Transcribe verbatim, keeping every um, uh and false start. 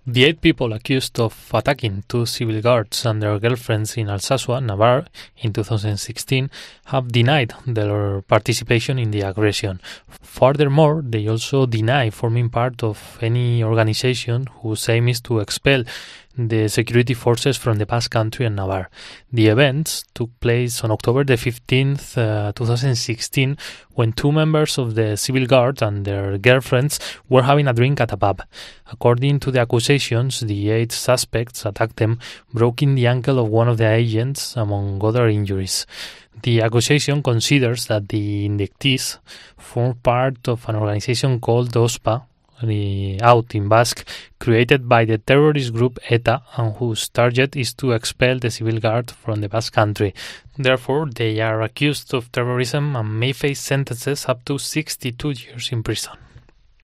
The eight people accused of attacking two civil guards and their girlfriends in Alsasua, Navarre, in two thousand sixteen have denied their participation in the aggression. Furthermore, they also deny forming part of any organization whose aim is to expel the security forces from the Basque Country and Navarre. The events took place on October the fifteenth, uh, two thousand sixteen, when two members of the civil guard and their girlfriends were having a drink at a pub. According to the accusations, the eight suspects attacked them, broking the ankle of one of the agents, among other injuries. The accusation considers that the indictees form part of an organization called OSPA, the out in Basque, created by the terrorist group ETA, and whose target is to expel the civil guard from the Basque Country. Therefore, they are accused of terrorism and may face sentences up to sixty-two years in prison.